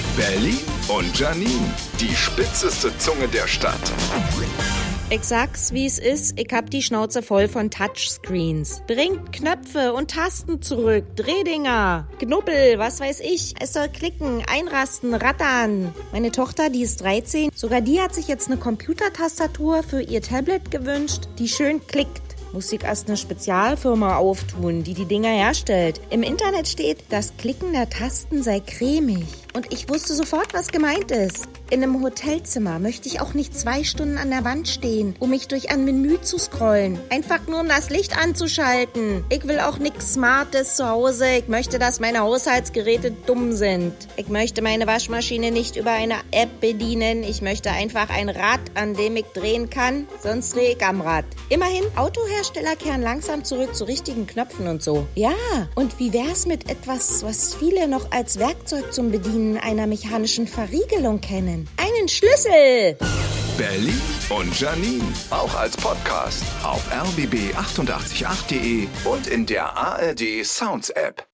Berlin und Janine, die spitzeste Zunge der Stadt. Ich sag's, wie es ist, ich hab die Schnauze voll von Touchscreens. Bringt Knöpfe und Tasten zurück, Drehdinger, Knubbel, was weiß ich. Es soll klicken, einrasten, rattern. Meine Tochter, die ist 13, sogar die hat sich jetzt eine Computertastatur für ihr Tablet gewünscht, die schön klickt. Muss ich erst eine Spezialfirma auftun, die die Dinger herstellt. Im Internet steht, das Klicken der Tasten sei cremig. Und ich wusste sofort, was gemeint ist. In einem Hotelzimmer möchte ich auch nicht 2 Stunden an der Wand stehen, um mich durch ein Menü zu scrollen. Einfach nur, um das Licht anzuschalten. Ich will auch nichts Smartes zu Hause. Ich möchte, dass meine Haushaltsgeräte dumm sind. Ich möchte meine Waschmaschine nicht über eine App bedienen. Ich möchte einfach ein Rad, an dem ich drehen kann. Sonst drehe ich am Rad. Immerhin, Autohersteller kehren langsam zurück zu richtigen Knöpfen und so. Ja, und wie wär's mit etwas, was viele noch als Werkzeug zum Bedienen einer mechanischen Verriegelung kennen? Einen Schlüssel! Berlin und Janine, auch als Podcast auf rbb888.de und in der ARD Sounds App.